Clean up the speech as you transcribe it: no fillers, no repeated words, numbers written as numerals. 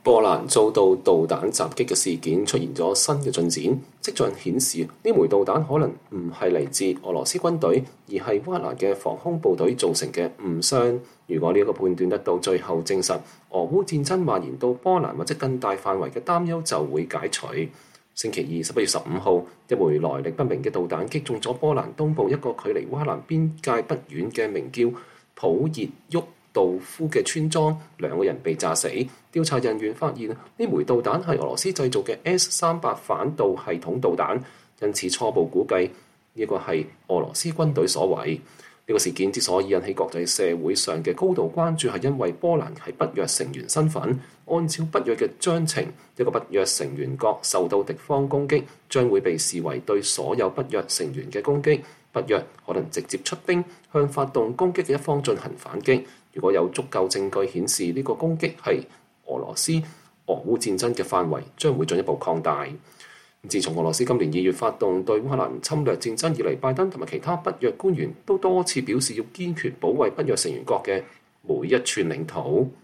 波蘭遭到導彈襲擊嘅事件出現咗新嘅進展，跡象顯示呢枚導彈可能唔係嚟自俄羅斯軍隊，而係烏克蘭嘅防空部隊造成嘅誤傷。如果呢一個判斷得到最後證實，俄烏戰爭蔓延到波蘭或者更大範圍嘅擔憂就會解除。星期二11月15號，一枚來歷不明嘅導彈擊中咗波蘭東部一個距離烏克蘭邊界不遠嘅名叫普熱沃道夫嘅村莊，2個人被炸死。調查人員發現呢枚導彈係俄羅斯製造嘅 S-300反導系統導彈，因此初步估計呢個係俄羅斯軍隊所為。呢個事件之所以引起國際社會上嘅高度關注，係因為波蘭係北約成員身份，按照北約嘅章程，一個北約成員國受到敵方攻擊，將會被視為對所有北約成員嘅攻擊。北約可能直接出兵向發動攻擊嘅一方進行反擊。如果有足夠證據顯示呢個攻擊係俄羅斯，俄烏戰爭嘅範圍將會進一步擴大。自從俄羅斯今年2月發動對烏克蘭侵略戰爭以嚟，拜登同埋其他北約官員都多次表示要堅決保衛北約成員國嘅每一寸領土。